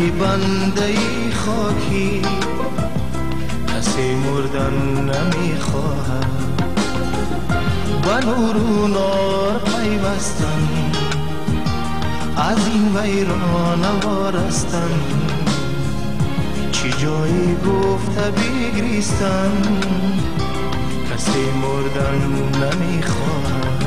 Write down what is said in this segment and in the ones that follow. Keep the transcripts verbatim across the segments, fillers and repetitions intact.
ای بنده خاکی کسی مردن نمیخواهد و نور و نار پیوستن از این ویران وارستن چی جایی گفته بگریستن کسی مردن نمیخواهد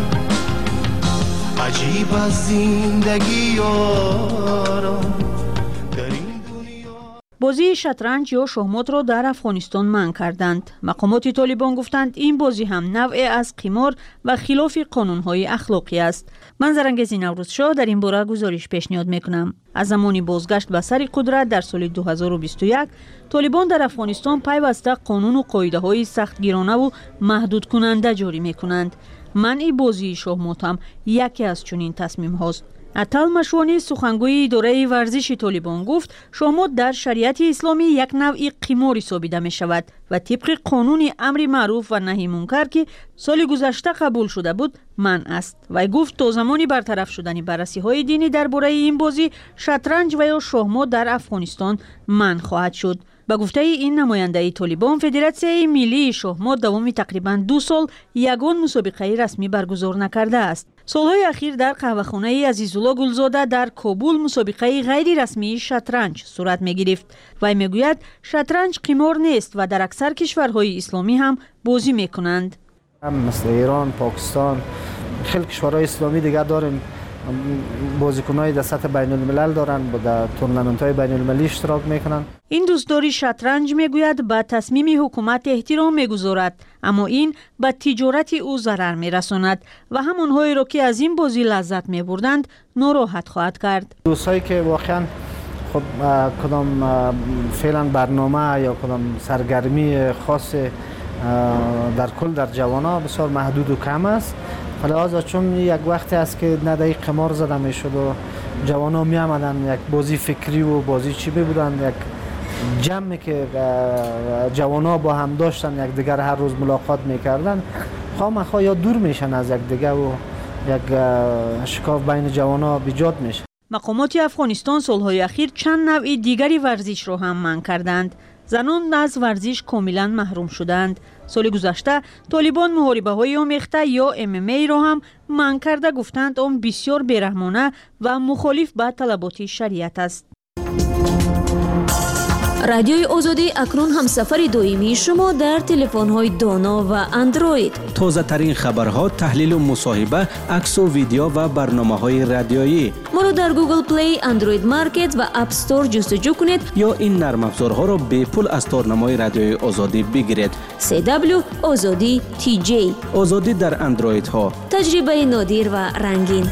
عجیب از زندگی یاران در این دنیا. بازی شطرنج یا شахمات را در افغانستان منع کردند. مقامات طالبان گفتند این بازی هم نوعی از قمار و خلاف قانون‌های اخلاقی است. من زرنگز نوروزشاه در این باره گزارش پیشنهاد میکنم. از زمانی بازگشت به سر قدرت در سال دو هزار و بیست و یک طالبان در افغانستان پیوسته قانون و قاعده‌های سختگیرانه و محدود کننده جاری میکنند. منع بازی شахمات هم یکی از چنین تصمیم هاست. عطل مشوانی سخنگوی اداره ورزش طالبان گفت شахمات در شریعت اسلامی یک نوع قمار حسابیده می شود و طبق قانون امر معروف و نهی منکر که سال گذشته قبول شده بود منع است. و گفت تا زمانی برطرف شدن بررسی های دینی درباره این بازی شطرنج و یا شахمات در افغانستان منع خواهد شد. با گفته این نماینده طالبان فدراسیون ملی شахمات دوام تقریبا دو سال یگان مسابقه رسمی برگزار نکرده است. سالهای اخیر در قهوه‌خانه عزیزالله گلزاده در کابل مسابقه غیر رسمی شطرنج صورت می‌گرفت. و میگوید شطرنج قمار نیست و در اکثر کشورهای اسلامی هم بازی می‌کنند. مثل ایران، پاکستان، خیلی کشورهای اسلامی دیگر داریم بازیکن‌های در سطح بین الملل دارن و در تورنمنت‌های بین المللی اشتراک میکنن. این دوستداری شطرنج میگوید به تصمیم حکومت احترام میگذارد اما این به تجارت او ضرر میرساند و همانهایی را که از این بازی لذت میبردند ناراحت خواهد کرد. دوستایی که واقعا خب کدام فعلا برنامه یا کدام سرگرمی خاص در کل در جوانان بسیار محدود و کم است. لحاظا چون یک وقتی است که ندهی قمار زده می شد و جوان ها می آمدن یک بازی فکری و بازی چی بودن یک جمعی که جوان ها با هم داشتن یک دیگر هر روز ملاقات می کردن خواهمخواه یا دور میشن از یک دیگر و یک شکاف بین جوان ها بیجاد میشه. مقامات افغانستان سالهای اخیر چند نوع دیگری ورزش را هم منع کردند. زنان از ورزش کاملا محروم شدند. سال گذشته طالبان محاربه های آمیخته یا ام ام ای را هم منع کرده گفتند آن بسیار بیرحمانه و مخالف به طلبات شریعت است. رادیوی آزادی اکنون همسفر دائمی شما در تلفن‌های دانا و اندروید. تازه ترین خبرها، تحلیل و مصاحبه، عکس و ویدیو و برنامه‌های رادیویی. ما را در گوگل پلی، اندروید مارکت و اپ استور جستجو کنید یا این نرم افزارها را به پول از تارنمای رادیوی آزادی بگیرید. سی دبلیو آزادی تی جی. آزادی در اندروید ها. تجربه نادر و رنگین.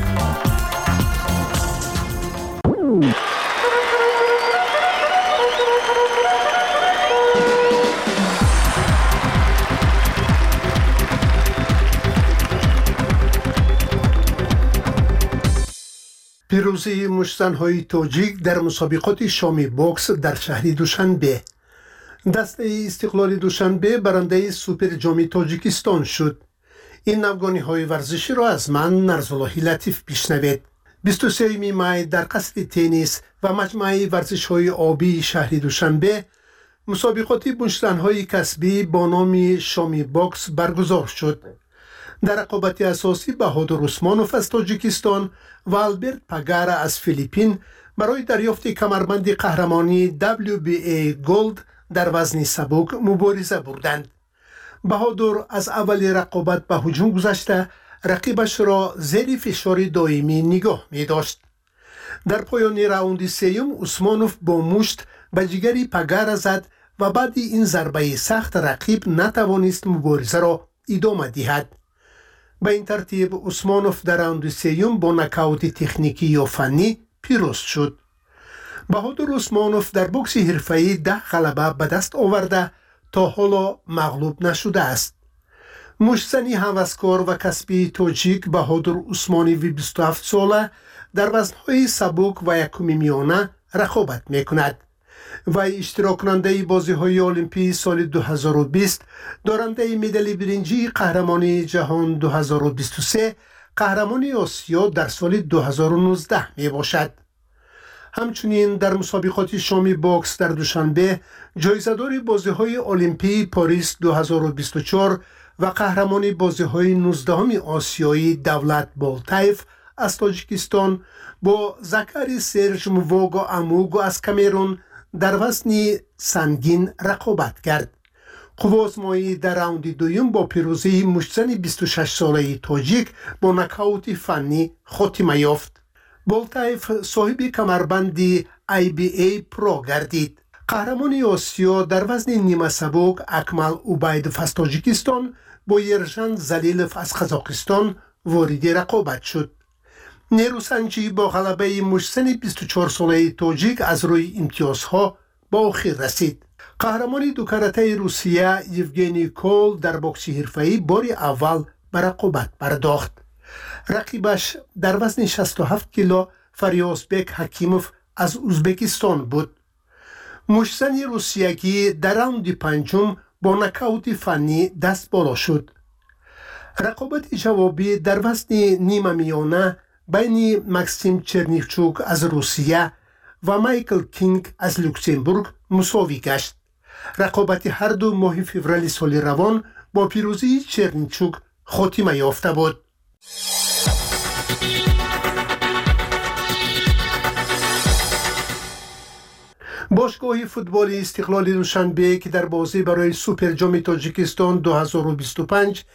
پیروزی مشت‌زن‌های تاجیک در مسابقات شامی باکس در شهر دوشنبه. دسته استقلال دوشنبه برنده سوپر جام تاجیکستان شد. این افغانی‌های ورزشی را از من نرزاللهی لطیف بشنوید. بیست و سوم می در قصر تنیس و مجمع ورزش‌های آبی شهر دوشنبه مسابقات مشت‌زن‌های کسبی با نام شامی باکس برگزار شد. در رقابت اساسی بهادر عثمانوف از تاجیکستان و آلبرت پگارا از فیلیپین برای دریافت کمربند قهرمانی دبلیو بی ای گولد در وزن سبک مبارزه بردند. بهادر از اول رقابت به هجوم گذشته رقیبش را زیر فشار دائمی نگاه می داشت. در پایان راوند سوم عثمانوف با مشت به جگر پگارا زد و بعد این ضربه سخت رقیب نتوانست مبارزه را ادامه دهد. به این ترتیب عثمانوف در راوند سوم با نکاوت تکنیکی یا فنی پیروز شد. بهادر عثمانوف در بوکس حرفه‌ای ده غلبه به دست آورده تا حالا مغلوب نشده است. مشت‌زنی هوسکار و کسبی تاجیک بهادر عثمانی وی بیست و هفت ساله در وزن‌های سبک و یکم میانه رقابت می‌کند. وی اشتراک کننده بازی‌های المپی سال دو هزار و بیست، دارنده مدال برنجی قهرمانی جهان دو هزار و بیست و سه، قهرمانی آسیا در سال دو هزار و نوزده می باشد. همچنین در مسابقات شامی بوکس در دوشنبه جایزه‌دار بازی‌های المپی پاریس دو هزار و بیست و چهار و قهرمان بازی‌های نوزدهم آسیایی دولت بولتایف از تاجیکستان با زکری سرج موواگو اموگو از کامرون در وزن سنگین رقابت کرد. قوازمایی در راوند دوم با پیروزی مشتزن بیست و شش ساله تاجیک با نکاوت فنی خاتمه یافت. بولتایف صاحب کمربند آی بی ای پرو گردید. قهرمان آسیا در وزن نیمه سبک اکمل اوبایدوف از تاجیکستان با یرژن زلیلوف از قزاقستان وارد رقابت شد. نیروسنجی با غلبه مشتزن بیست و چهار ساله تاجیک از روی امتیازها با آخر رسید. قهرمان دو کاراته روسیه یوگنی کول در بوکس حرفه‌ای بار اول به رقابت پرداخت. رقیبش در وزن شصت و هفت کیلو فریازبک حکیموف از ازبکستان بود. مشتزن روسیه‌ای در راوند پنجم با نکاوت فنی دست بالا شد. رقابت جوابی در وزن نیمه میانه بین مکسیم چرنیفچوک از روسیه و مایکل کینگ از لوکزامبورگ مساوی گشت. رقابت هر دو ماه فوریه سال روان با پیروزی چرنیفچوک خاتمه یافته بود. باشگاه فوتبال استقلال دوشنبه که در بازی برای سوپر جام تاجیکستان دو هزار و بیست و پنج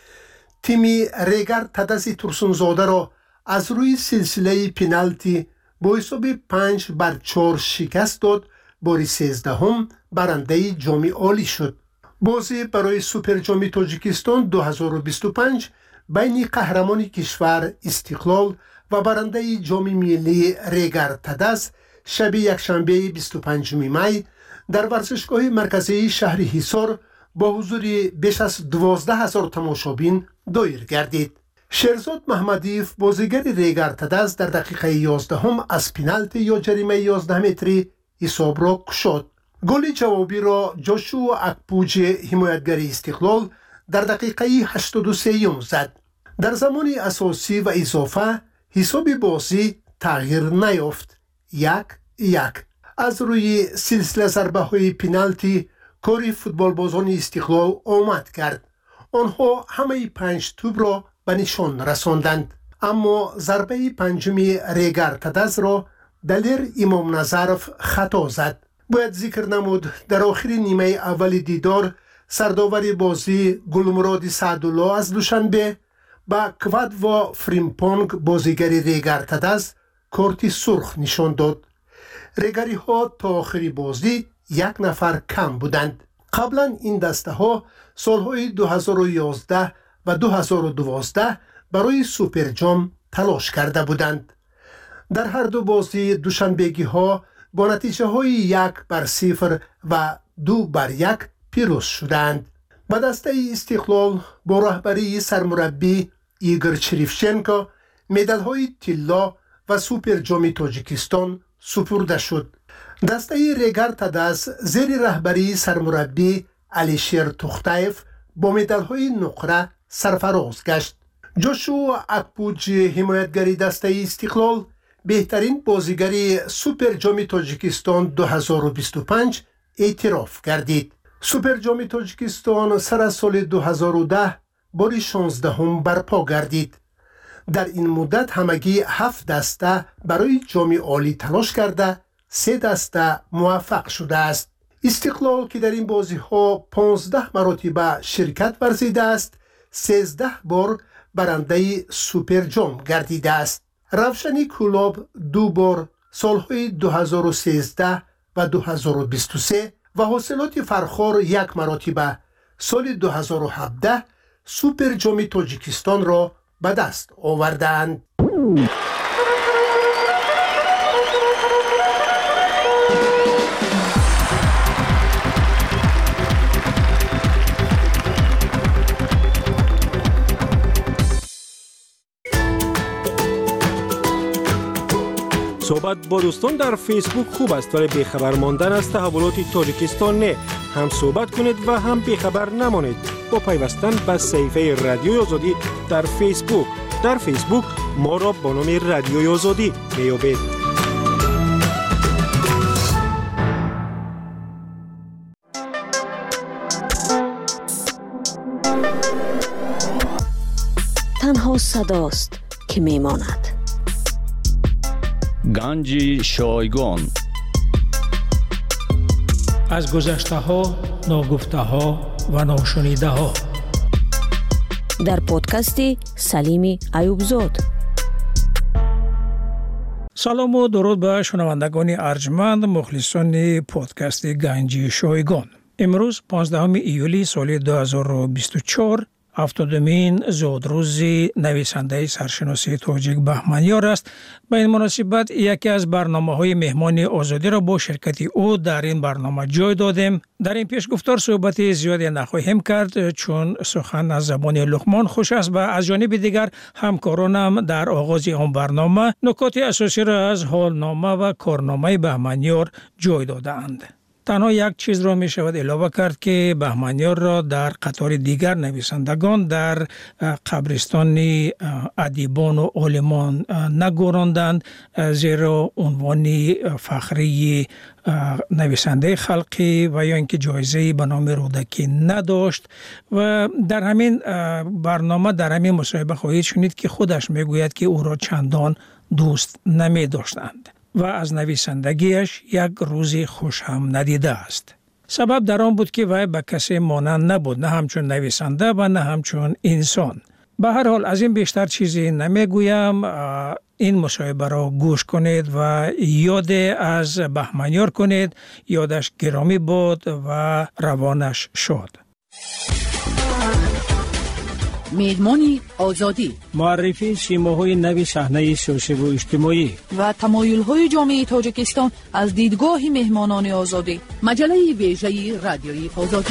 تیم ریگر تدس ترسونزاده را از روی سلسله پنالتی با حساب پنج بر چهار شکست داد. بار سیزدهم برنده جام عالی شد. بازی برای سوپر جام تاجیکستان دو هزار و بیست و پنج بین قهرمان کشور استقلال و برنده جام ملی ریگر تدس شب یکشنبه بیست و پنجم می در ورزشگاه مرکزی شهر حصار با حضور بیش از دوازده هزار تماشابین دایر گردید. شیرزاد محمدیف بازیگر ریگر تدس در دقیقه یازدهم از پنالتی یا جریمه یازده متری حساب را کشاد. گل جوابی را جاشو اکپوج حمایتگر استقلال در دقیقه هشتاد و سه زد. در زمان اساسی و اضافه حساب بازی تغییر نیافت. یک یک. از روی سلسله ضربه های پنالتی کاری فوتبال بازان استقلال آمد کرد. آنها همه پنج توپ را به نشان رساندند، اما ضربه پنجمی ریگر تدس را دلیر امام نظرف خطا زد. باید ذکر نمود در آخر نیمه اول دیدار سرداور بازی گلمراد سعدالله از دوشنبه با کواد و فریمپونگ بازیگر ریگر تدس کارت سرخ نشان داد. ریگری ها تا آخر بازی یک نفر کم بودند. قبلا این دسته ها سالهای دو هزار و یازده و دو هزار و دوازده برای سوپر جام تلاش کرده بودند. در هر دو بازی دوشنبگی ها با نتیجه های یک بر صفر و دو بر یک پیروز شدند. و دسته استقلال با رهبری سرمربی ایگور چریفچنکو مدال های طلا و سوپر جام تاجیکستان سپرده شد. دسته ریگر تدس زیر رهبری سرمربی علیشیر توختایف با مدال های نقره سرفراز گشت. جاشو اکپوج حمایتگری دسته استقلال بهترین بازیگری سوپر جام تاجیکستان دو هزار و بیست و پنج اعتراف گردید. سوپر جام تاجیکستان سر از سال دو هزار و ده بار شانزدهم برپا گردید. در این مدت همگی هفت دسته برای جام عالی تلاش کرده، سه دسته موفق شده است. استقلال که در این بازی ها پانزده مراتب شرکت ورزیده است، سیزده بار برنده سوپر جام گردیده است. روشنی کلاب دو بار سالهای دو هزار و سیزده و دو هزار و بیست و سه و حاصلات فرخار یک مراتب سال دو هزار و هفده سوپر جام تاجیکستان را به دست آوردند. صحبت با دوستان در فیسبوک خوب است، ولی بیخبر ماندن از تحولات تاجیکستان نه. هم صحبت کنید و هم بیخبر نمانید با پیوستن به صفحه رادیوی آزادی در فیسبوک. در فیسبوک ما را با نام رادیوی آزادی بیابید. اما صداست که میماند. گنج شایگان. از گذشته ها، ناگفته ها و ناشنیده ها. در پادکستی سلیم ایوبزاد. سلام و درود به شنوندگان ارجمند مخلصان پادکست گنج شایگان. امروز پانزدهم ایولی سال دو هزار و بیست و چهار، هفتادمین زادروز نویسنده سرشناسی تاجیک بهمنیار است. به این مناسبت یکی از برنامه‌های مهمان آزادی را با شرکت او در این برنامه جای دادیم. در این پیشگفتار صحبت زیادی نخواهیم کرد چون سخن از زبان لقمان خوش است و از جانب دیگر همکارانم در آغاز آن برنامه نکات اساسی را از حالنامه و کارنامه بهمنیار جای داده‌اند. تنها یک چیز را می شود علاوه کرد که بهمنیار را در قطار دیگر نویسندگان در قبرستان ادیبان و عالمان نگذراندند، زیرا عنوان فخری نویسنده خلقی و یا اینکه جایزه به نام رودکی نداشت. و در همین برنامه در همین مصاحبه خواهید شنید که خودش می گوید که او را چندان دوست نمی داشتند و از نویسندگیش یک روزی خوش هم ندیده است. سبب در آن بود که وی به کسی مانند نبود، نه همچون نویسنده و نه همچون انسان. به هر حال از این بیشتر چیزی نمیگویم. این مصاحبه را گوش کنید و یاد از بهمنیار کنید. یادش گرامی بود و روانش شاد. میدمانی آزادی، معرفی سیماهای نوی صحنه سیاسی و اجتماعی و تمایل‌های جامعه تاجیکستان از دیدگاه مهمانان آزادی. مجله ویژه رادیویی آزادی.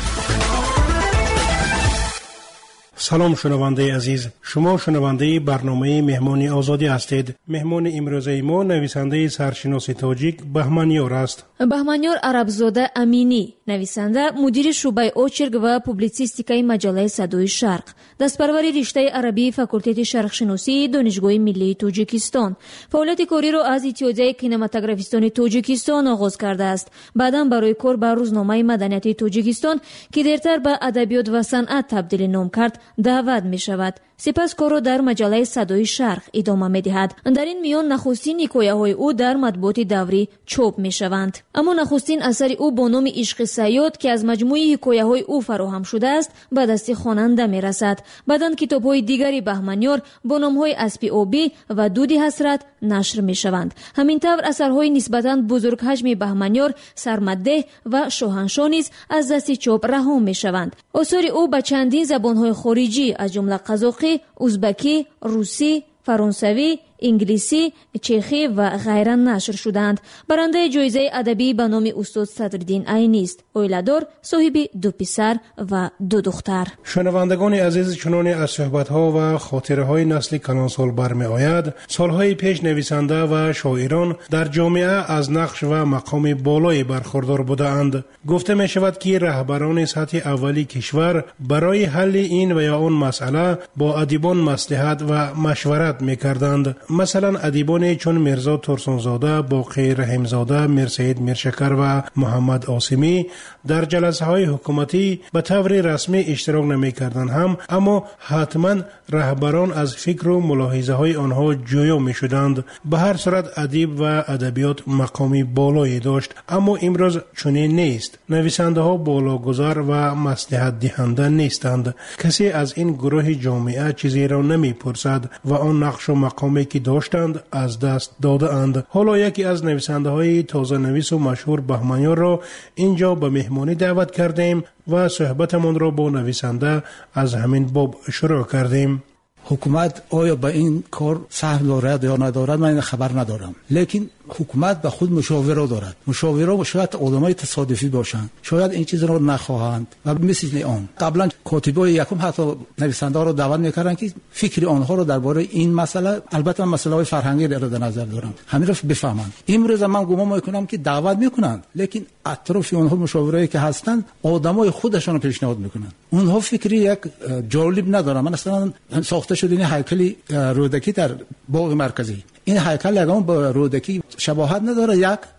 سلام شنونده عزیز، شما شنونده برنامه مهمانی آزادی هستید. مهمان امروزه ما نویسنده سرشناسی تاجیک بهمنیار است. بهمنیار عربزاده امینی، نویسنده، مدیر شعبه اوچرگ و پوبلیسیستیکای مجله صدای شرق، دستپروری رشته عربی فاکولته شرق شناسی دانشگاه ملی تاجیکستان. فعالیت کاری را از اتحادیه کینماتوگرافیستان تاجیکستان آغاز کرده است. بعداً برای کار به روزنامه مدنیت تاجیکستان که دیرتر به ادبیات و صنعت تبدیل نام کرد دعوت می شود. سپس کار را در مجله صدای شرق ادامه می دهد. در این میان نخستین حکایه های او در مطبوعات دوری چاپ می شوند. اما نخستین اثر او با نام عشق صیاد که از مجموعه حکایه های او فراهم شده است به دست خواننده می رسد. بعداً کتاب های دیگری بهمنیار با نام های اسب آبی و دود حسرت نشر می شوند. همین طور اثرهای نسبتاً بزرگ حجم بهمنیار سرمده و شاهنشاه نیز از دست چاپ رها می شوند. آثار او به چندین زبان‌های خارجی از جمله قزاقی، ازبکی، روسی، فرانسوی، انگلیسی، چخی و غیره نشر شدند. برنده جایزه ادبی به نام استاد صدرالدین عینی است. اویلادار، صاحب دو پسر و دو دختر. شنوندگان عزیز، چنانه از صحبت‌ها و خاطره‌های نسل کلانسال برمی آید، سالهای پیش نویسنده و شاعران در جامعه از نقش و مقام بالایی برخوردار بودند. گفته می شود که رهبران سطح اولی کشور برای حل این و یا آن مسئله با ادیبان مصلحت و مشورت می‌کردند. مثلا ادیبان چون میرزا ترسانزاده، باقی رحیمزاده، میرسید میرشکر و محمد عاصمی در جلسه های حکومتی به طور رسمی اشتراک نمی کردند هم، اما حتما رهبران از فکر و ملاحظه های آنها جویا می شدند. به هر صورت ادیب و ادبیات مقامی بالایی داشت، اما امروز چنین نیست. نویسنده ها بالاگذار و مصلحت دهنده نیستند. کسی از این گروه جامعه چیزی را نمی پرسد و آن نقش و مقامی که داشتند از دست داده اند. حالا یکی از نویسنده های تازه نویس و مشهور بهمنیار را اینجا به مهمانی دعوت کردیم و صحبتمان را با نویسنده از همین باب شروع کردیم. حکومت آیا به این کار سهم دارد یا ندارد من خبر ندارم، لیکن حکومت به خود مشاوره دارد. مشاوره شاید آدمای تصادفی باشند، شاید این چیز را نخواهند و مثل آن قبلا کاتبای یکم حتی نویسنده را دعوت میکردن که فکر آنها را درباره این مسئله، البته مسئله های فرهنگی را در نظر دارم، همین را بفهمند. امروز من گمان میکنم که دعوت میکنند، لیکن اطراف آنها مشاوره‌ای که هستند آدمای خودشان رو پیشنهاد میکنند. اونها فکری یک جالب ندارن. من اصلا ساخته شده این هیکل رودکی در باغ مرکزی، این هیکل لگام با رودکی شباهت نداره. یک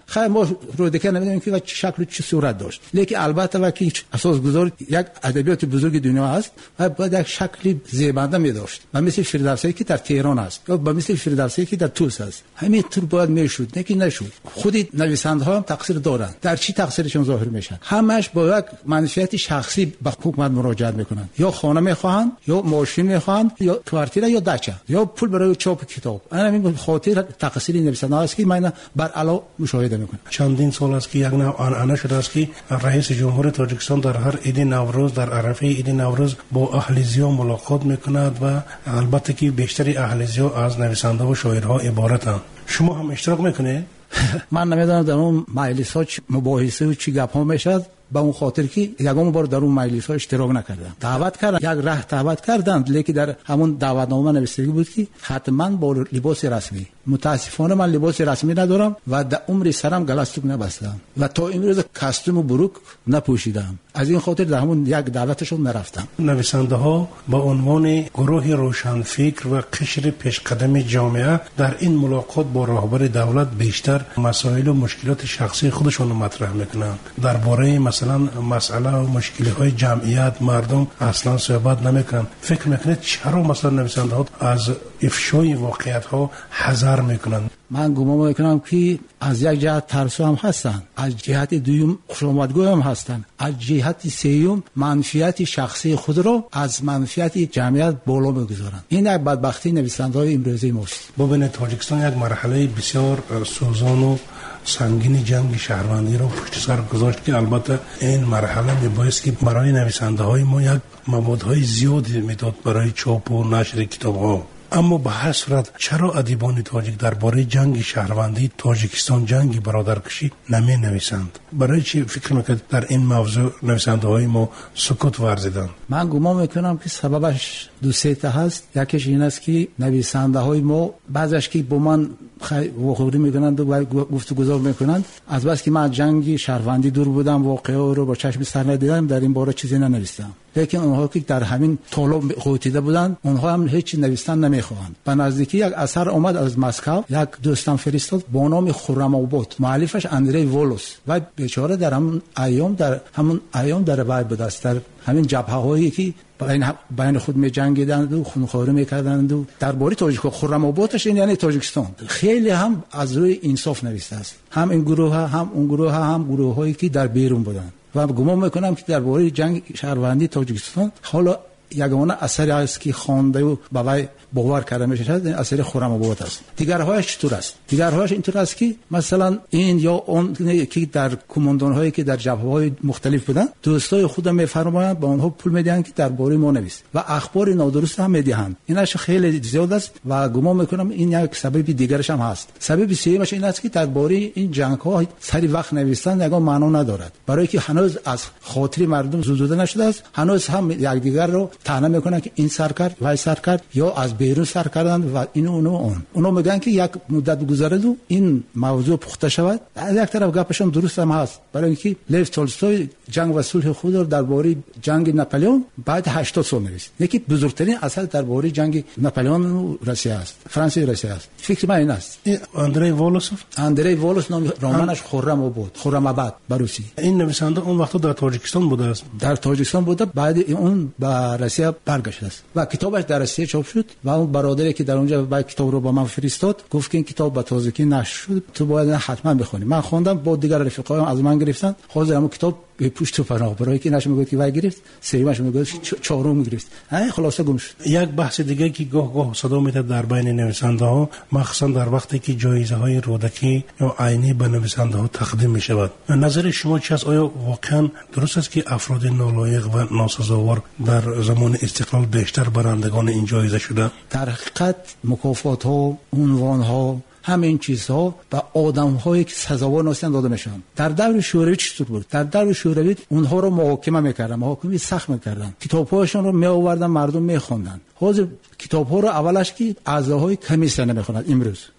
خیر ما رودکی نمیدونیم که چه شکل چه صورت داشت، لیکن البته وقتی اساسگذار یک ادبیات بزرگ دنیا است و باید یک شکل زیبنده می داشت و مثل فردوسی که در تهران است یا مثل فردوسی که در توس است، همین طور باید میشد، نه که نشد. خود نویسنده ها هم تقصیر دارند. در چی تقصیرشون ظاهر میشه؟ همش با یک منفعت شخصی به حکومت مراجعه میکنند، یا خانه میخواهند یا ماشین میخواهند یا کوارتیر یا دچه یا پول برای چاپ کتاب. همین خاطر تقصیر نویسنده است که من بر علا مشاهده میکنم. چندین سال است که یک نوع آنعنه شده است که رئیس جمهور تاجیکستان در هر عید نوروز در عرفه عید نوروز با اهلیزیا ملاقات میکند و البته که بیشتر اهلیزیا از نویسنده و شاعرها عبارتند. شما هم اشتراک میکنید؟ من نمیدونم در اون مجلس ها مباحثه و چی گپ ها میشد، با اون خاطر که یگام بار در اون مجلس ها اشتراک نکردم. دعوت کردن، یک راه دعوت کردند، لیکن در همون دعوتنامه نوشته بود که حتما با لباس رسمی. متاسفانه من لباس رسمی ندارم و در عمر سرم گلاستوک نبستم و تا امروز کاستوم و بروک نپوشیدم. از این خاطر در همون یک دعوتشون نرفتم. نویسنده ها با عنوان گروه روشنفکر و قشر پیشقدم جامعه در این ملاقات با رهبر دولت بیشتر مسائل و مشکلات شخصی خودشون مطرح میکنند. درباره مثلا مسئله و مشکلات جمعیت مردم اصلا صحبت نمیکنند. فکر میکنید چرا مثلا نویسنده ها از افشای واقعیت ها حذر میکنند؟ من گمان میکنم که از یک جهت ترسو هم هستند، از جهت دوم خوشامدگو هم هستند، از جهت سوم منفعت شخصی خود را از منفعت جمعیت بالا میگذارند. این یک بدبختی نویسنده‌های امروزی ماست. ببینید تاجیکستان یک مرحله بسیار سوزان و سنگین جنگ شهروندی را پشت سر گذاشت که البته این مرحله میبایست که برای نویسنده های ما یک موادهای زیادی میداد برای چاپ و نشر کتاب ها. اما به هر صورت چرا ادیبان تاجیک درباره جنگ شهروندی تاجیکستان جنگ برادرکشی نمی نویسند؟ برای چی فکر میکنید در این موضوع نویسنده های ما سکوت ورزیدند؟ من گمان میکنم که سببش دو سه تا هست. یکیش این است که نویسنده های ما بعضیش که با من واخوری میکنند و گفتگو میکنند از بس که من جنگ شهروندی دور بودم، واقعه رو با چشم سر ندیدم، در این باره چیزی ننوشتم. لیکن اونها که در همین طالب قوتیده بودند اونها هم هیچ نوشتن نمیخواهند. به نزدیکی یک اثر اومد از مسکو، یک دوستم فرستاد با نام خرم آباد، مؤلفش اندری وولوس و بیچاره در همون ایام در همون ایام در وای بود است، در همین جبهه هایی که بین بین خود می جنگیدند و خونخواری میکردند و درباره تاجیک خرم آبادش این یعنی تاجیکستان خیلی هم از روی انصاف نوشته است، هم این گروه ها هم اون گروه ها هم گروه هایی که در بیرون بودند و گمان میکنم که درباره جنگ شهروندی تاجیکستان حالا یگانه اثری است که خوانده و بابای باور کرده میشه اثر خرم آباد است. دیگرهایش چطور است؟ دیگرهایش اینطور است که مثلا این یا اون که در کماندان هایی که در جبهه های مختلف بودن دوستای خودم میفرمایند با اونها پول میدهند که درباره ما نویس و اخبار نادرست هم میدهند. اینش خیلی زیاد است و گمان میکنم این یک سبب دیگرش هم هست. سبب سومش این است که درباره این جنگ ها سری وقت نوشتن یگان معنا ندارد، برای که هنوز از خاطر مردم زدوده نشده است. هنوز هم یکدیگر رو طعنه میکنن که این سر کرد وای سر کرد یا از بیرون سر کردن و اینو اونو اون اونو میگن که یک مدت بگذره و این موضوع پخته شود. از یک طرف گپشون درست هم هست، برای اینکه لیو تولستوی جنگ و صلح خود رو درباره جنگ ناپلئون بعد هشتاد سال نوشت. یکی بزرگترین اثر درباره جنگ ناپلئون و روسیه است، فرانسه و روسیه است. فکر من این است. اندری وولوس اندری وولوس نام رمانش خرم آباد، خرم آباد بروسی. این نویسنده اون وقت در تاجیکستان بوده است. در تاجیکستان بوده، بعد اون به روسیه برگشته است و کتابش در روسیه چاپ شد و اون برادری که در اونجا با کتاب رو با من فرستاد گفت که این کتاب به تازگی نشر شد، تو باید حتما بخونی. من خوندم، با دیگر رفیقایم از من گرفتن، حاضر همون کتاب به پشت و پناه برای که نش میگفت که وای گرفت، سومش میگفت چهارم گرفت. ها خلاصه گم شد. یک بحث دیگه که گاه گاه صدا میاد در بین نویسنده ها، مخصوصا در وقتی که جایزه های رودکی یا عینی به نویسنده ها تقدیم می شود، نظر شما چی است؟ آیا واقعا درست است که افراد نالایق و ناسزاوار در زمان استقلال بیشتر برندگان این جایزه شده؟ در حقیقت مکافات ها، عنوان ها، همین چیزها به آدم‌هایی که سزاوار نیستند داده میشن. در دور شوروی چطور بود؟ در دور شوروی اونها رو محاکمه میکردن، محاکمه سخت میکردن، کتاب‌هاشون رو میآوردن مردم میخوندن. حاضر کتاب‌ها رو اولش که اعضاهای کمیسیون نمیخونند، امروز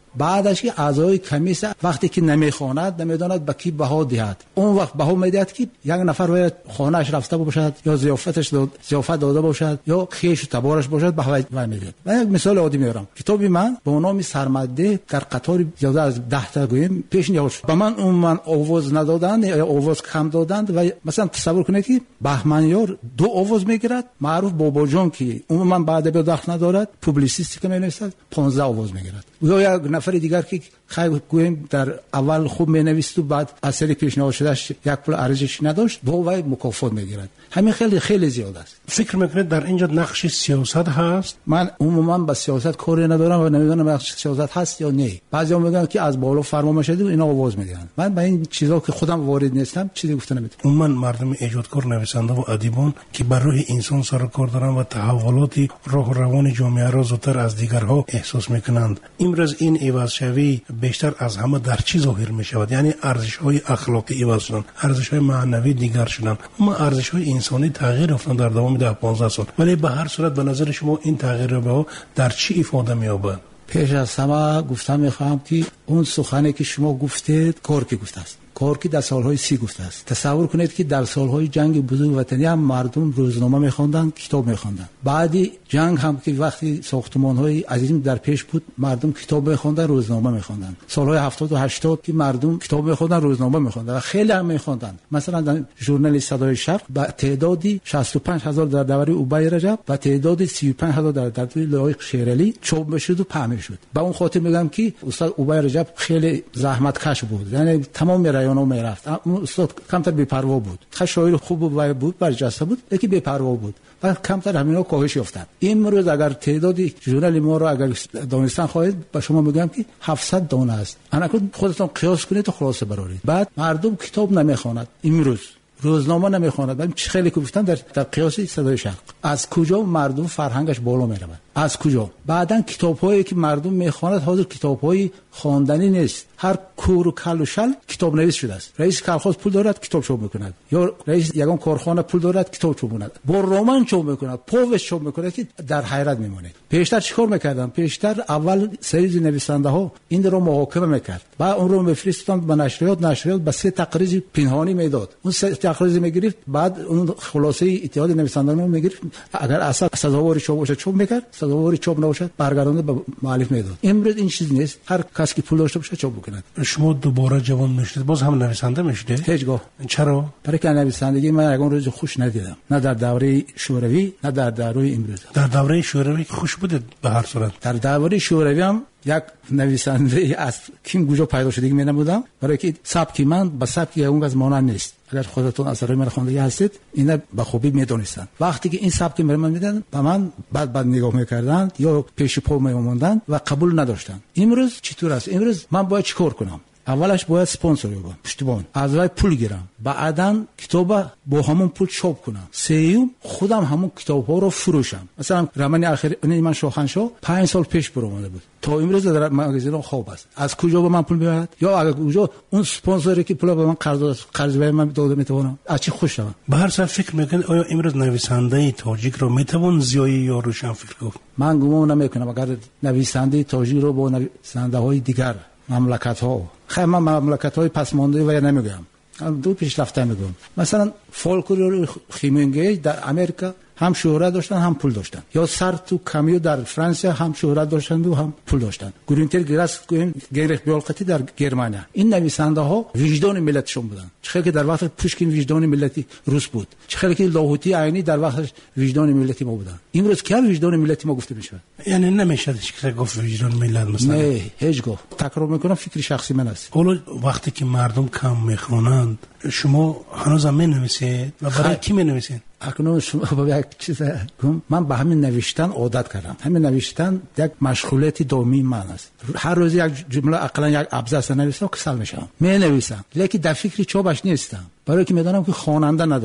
بعدش که اعضای کمیسه وقتی که نمیخواند نمیداند به کی بها دهد، اون وقت بها میدهد که یک نفر باید خانه‌اش رفته باشد یا ضیافتش داد ضیافت داده باشد یا خیش و تبارش باشد بها میدهد. من یک مثال عادی میارم. کتابی من با نام سرمده در قطار زیاده از ده تا گویم پیش نیاد شد. با من اون من آواز ندادند یا آواز کم دادند و مثلا تصور کنید که بهمنیار دو آواز میگیرد، معروف بابا جان که اون من بعد به دخل ندارد، پوبلیسیستی که مینویسد پانزده آواز میگیرد. یا یک نفر دیگر که خیلی گویم در اول خوب مینویسد و بعد اثری پیشنهاد شدهش یک پول ارزش نداشت با وای مکافات میگیرد. همین خیلی خیلی زیاد است. فکر میکنید در اینجا نقش سیاست هست؟ من عموما با سیاست کاری ندارم و نمیدونم نقش سیاست هست یا نه. بعضیا میگن که از بالا فرمان میشه و اینا آواز میدن. من با این چیزا که خودم وارد نیستم چیزی گفته نمیتونم. عموما مردم ایجادکار، نویسنده و ادیبان که بر روح انسان سر کار دارن و تحولات راه و روان جامعه را زودتر از دیگرها احساس میکنند، امروز این عوض شوی بیشتر از همه در چی ظاهر میشود؟ یعنی ارزش های اخلاقی عوض شدن، ارزش های معنوی دیگر شدن، اما ارزش های انسانی تغییر افتاد در دوام ده پانزده سال. ولی به هر صورت به نظر شما این تغییر رو در چی افاده می‌یابد؟ پیش از همه گفتم میخوام که اون سخنی که شما گفتید کار که گفته است، کار که در سالهای سی گفته است. تصور کنید که در سالهای جنگ بزرگ وطنی هم مردم روزنامه میخواندن، کتاب میخواندن. بعدی جنگ هم که وقتی ساختمان‌های عظیم در پیش بود مردم کتاب میخواندن، روزنامه میخواندن. سالهای هفتاد و هشتاد که مردم کتاب میخواندن، روزنامه میخواندن و خیلی هم میخواندن. مثلا در ژورنال صدای شرق با تعدادی شصت و پنج هزار در دوره اوبای رجب و تعدادی سی و پنج هزار در دوره لایق شیرعلی چاپ میشد و پهن شد. با اون خاطر میگم که استاد اوبای رجب خیلی زحمت کش بود، یعنی تمام رایانو میرفت. استاد کمتر بی‌پروا بود، خیلی شاعر خوب بود، برجسته بود، لیکن بی‌پروا بود و کمتر همینا کاهش یافتند. امروز اگر تعدادی ژورنال ما رو اگر دانستن خواهید با شما میگم که هفتصد دانه است. انا خودتون قیاس کنید و خلاصه برارید. بعد مردم کتاب نمیخواند، امروز روزنامه نمیخواند. من خیلی گفتم در در قیاس صدای شرق از کجا مردم فرهنگش بالا میرود، از کجا؟ بعدن کتاب‌هایی که مردم میخواند حاضر کتاب‌های خواندنی نیست، هر کور و کل و شل کتاب نویس شده است. رئیس کارخانه پول دارد کتاب چاپ میکند، یا رئیس یگان کارخانه پول دارد کتاب چاپ میکند، با رمان چاپ میکند، پوست چاپ میکند که در حیرت میمانید. پیشتر چیکار میکردن؟ پیشتر اول سری نویسنده ها این رو محاکمه میکرد، بعد اون رو میفرستادن به نشریات، نشریات به سه تقریر پنهانی میداد، اون سه تقریر میگرفت، بعد اون خلاصه اتحاد نویسندگان رو میگرفت، اگر اصلا سزاوار چاپ باشه چاپ میکرد، سزاوار چاپ نباشه برگردونده به مؤلف میداد. امروز این چیز نیست، هر کسی که پول داشته باشه چاپ بکنه. شما دوباره جوان میشید باز هم نویسنده میشید؟ هیچگاه. چرا؟ برای که نویسندگی من یگان روز خوش ندیدم، نه در دوره شوروی نه در دوره امروز. در دوره شوروی خوش بوده به هر صورت. در دوره شوروی هم یک نویسنده از کیم گوجا پیدا شده می نمودم، برای که سبک من با سبک اون از مانند نیست. اگر خودتون اثرای من خواندگی هستید اینا به خوبی میدونستان. وقتی که این سبک من میدن به من بعد بعد نگاه میکردن یا پیش پا میموندن و قبول نداشتن. امروز چطور است؟ امروز من باید چیکار کنم؟ اولش باید اسپانسر بگم، پشتیبان، از راه پول گیرم، بعداً کتاب با همون پول چاپ کنم، سوم خودم همون کتاب‌ها رو فروشم. مثلا رمان اخیر من شاهنشاه پنج سال پیش برآمده بود، تا امروز در مغازه خواب است. از کجا به من پول میاد؟ یا اگر کجا اون اسپانسری که پول به من قرض قرض به من داده میتونم از چی خوش شوم؟ به هر صورت فکر میکنید آیا امروز نویسنده تاجیک رو میتوان زیایی یا روشن فکر گفت؟ من گمان نمیکنم اگر نویسنده تاجیک رو با نویسنده های دیگر مملکت ها، خیلی من مملکت های پسمانده و نمیگم، دو پیشرفته میگم. مثلا فولکلور خیمینگی در امریکا هم شهرت داشتن هم پول داشتن، یا سارتر و کامیو در فرانسه هم شهرت داشتن و هم پول داشتن، گرینتر گراس گینریخ بیالقتی در گرمانیا. این نویسنده ها وجدان ملتشون بودن، چه که در وقت پوشکین وجدان ملتی روس بود، چه که لاهوتی عینی در وقت وجدان ملتی ما بودن. امروز که وجدان ملتی ما گفته میشه؟ یعنی نمیشه که گفت وجدان ملت مثلا؟ نه هیچگاه. تکرار میکنم فکر شخصی من است. حالا وقتی که مردم کم میخونند شما هنوز هم مینویسید و برای کی مینویسید؟ اکنون شما با یک چیز گم من به همین نوشتن عادت کردم. همین نوشتن یک مشغولیت دائمی من است. هر روز یک جمله اقلا یک ابزار نویسم کسل میشم، می نویسم، لیکن در فکر چاپش نیستم، برای که میدونم که خواننده ندارم.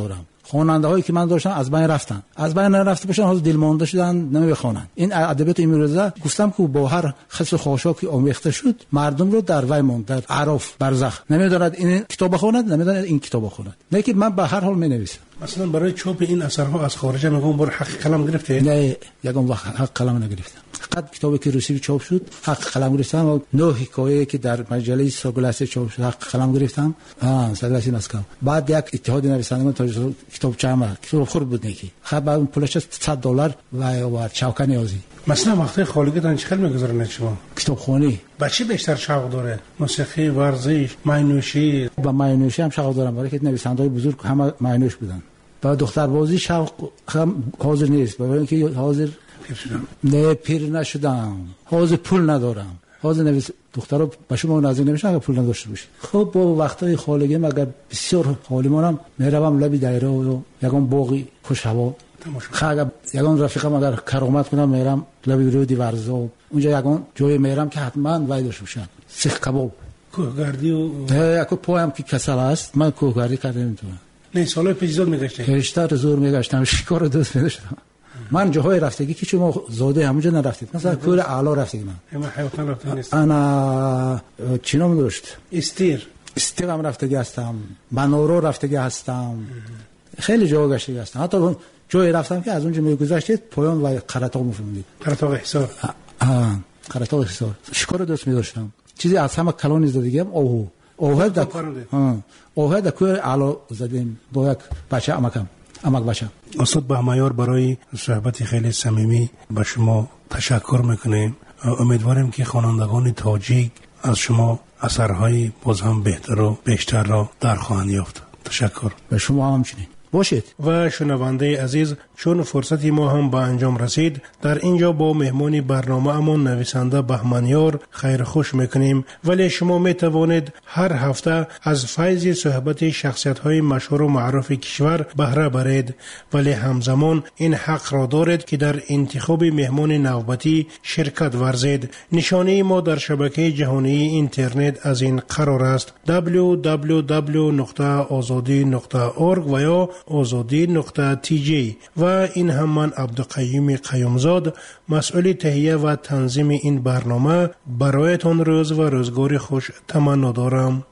خواننده هایی که من داشتم از بین رفتن، از بین رفته باشن، حالا دلمانده شدن نمیخوانن. این ادبیات امروزه گفتم که با هر خصل خاشاکی آمیخته شد، مردم رو در وی ماند، در عرف برزخ. نمیداند این کتاب بخواند، نمیداند این کتاب بخواند. نه که من به هر حال مینویسم. مثلا برای چاپ این اثرها از خارج میگم بر حق قلم گرفته؟ نه، یگان وقت حق قلم نگرفتم. فقط کتابی که روسی چاپ شد حق قلم گرفتم و نه حکایه که در مجله سوگلاسه چاپ شد حق قلم گرفتم. ها سوگلاسی مسکو. بعد یک اتحاد نویسندگان تا کتاب چما کتاب خور بود نکی. خب اون پولش صد دلار و و چاوکا نیازی. مثلا وقتی خالقتان چقدر میگذارن شما؟ کتابخوانی. با چی بیشتر شوق داره؟ موسیقی، ورزش، معنوشی؟ با معنوشی هم شوق دارم، برای که نویسنده‌های بزرگ همه معنوش بودن. با دختر بازی شوق هم حاضر نیست، برای اینکه حاضر پیر شدم. نه پیر نشدم، حاضر پول ندارم. حاضر نویس دخترا با شما نازک نمیشن اگه پول نداشته باشه. خب با وقتای خالگی مگر بسیار خالیمونم میروم لبی دایره و یگان باقی خوش هوا. خب یگان رفیقم اگر کرامت کنم میرم لبی رودی ورزا، اونجا یگان جای میرم که حتما وای داشته باشن. سیخ کباب، کوهگردی و نه یک پایم که کسل است، من کوهگردی کردم نمیتونم. نه سالای پیش زور میگشته. بیشتر زور میگشتم، شکار دوست میداشتم. من جاهای رفتگی که شما زاده همونجا نرفتید، مثلا کور اعلی رفتگی من. من حیوان رفتگی نیست. انا چی نام داشت؟ استیر. استیر هم رفتگی هستم. منورو رفتگی هستم. خیلی جا گشته هستم. حتی جایی رفتم که از اونجا میگذشتید پایان و قرطاق میفهمید. قرطاق حصار. آه قرطاق حصار. شکار دوست می‌داشتم. چیزی از همه کلانی زدگی هم اوه. اوه دک. ها. اوه دکور اعلی زدیم با یک بچه امکم. امک بچه. استاد بهمایار برای صحبت خیلی صمیمی با شما تشکر میکنیم. امیدواریم که خوانندگان تاجیک از شما اثرهای باز هم بهتر و بیشتر را در خواهند یافت. تشکر. به شما همچنین. باشید. و شنونده عزیز، چون فرصتی ما هم به انجام رسید، در اینجا با مهمانی برنامه امون نویسنده بهمنیار خیر خوش میکنیم. ولی شما می توانید هر هفته از فیض صحبت شخصیت های مشهور و معروف کشور بهره برید، ولی همزمان این حق را دارید که در انتخاب مهمان نوبتی شرکت ورزید. نشانه ما در شبکه جهانی اینترنت از این قرار است: دبلیو دبلیو دبلیو نقطه آزادی نقطه اورگ و یا آزادی نقطه تی جی. و این هم من عبدالقیوم قیومزاد، مسئول تهیه و تنظیم این برنامه، برایتان روز و روزگار خوش تمنا دارم.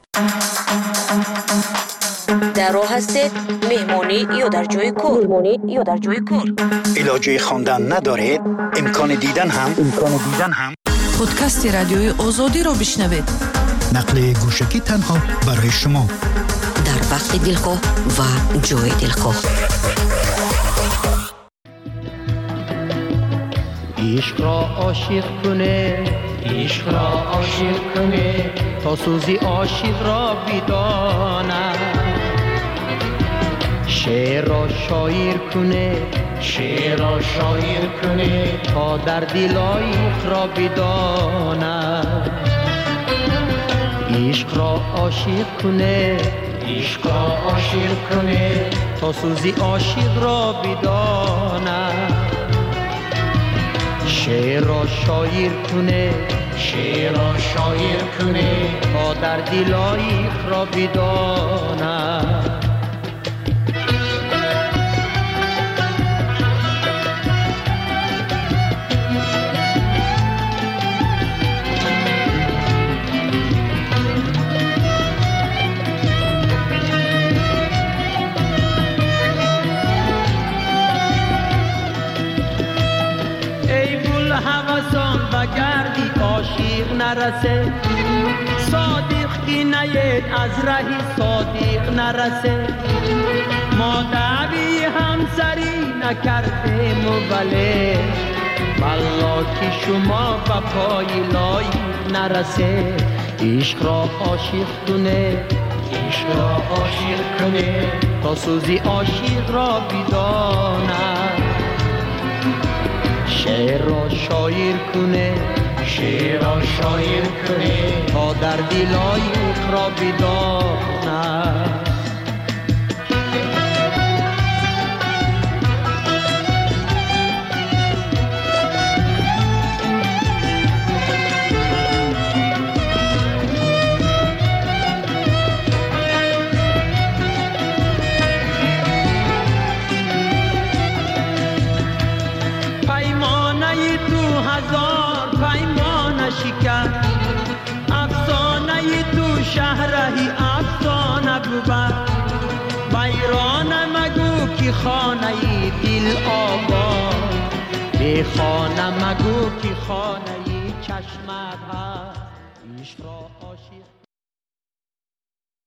در راه هستید مهمانی یا در جای کار؟ مهمانی یا در جای کار؟ علاجه خواندن ندارید؟ امکان دیدن هم امکان دیدن هم پادکست رادیوی آزادی را بشنوید. نقل گوشکی تنها برای شما، در وقت دلخواه و جای دلخواه. عشق را عاشق کنه، عشق را عاشق کنه، تا سوزی عاشق را بداند. شعر را شاعر کنه، شعر را شاعر کنه، تا در دل عاشق را بداند. عشق را عاشق کنه، عشق را عاشق کنه، تا سوزی عاشق را بداند. شعر را شاعر کنه، شعر را شاعر کنه، تا در دل عاشق را بداند. گردی عاشق نرسه، صادق کی نید از رهی صادق نرسه. ما دعوی همسری نکردیم ولی والله که شما به پای لایق نرسه. عشق را عاشق کنه، عشق را عاشق کنه، تا سوزی عاشق را بداند. شعر را شاعر کنه، شعر را شاعر کنه، تا در دل عاشق را بداند. خانه دل آباد به خانه مگو که خانه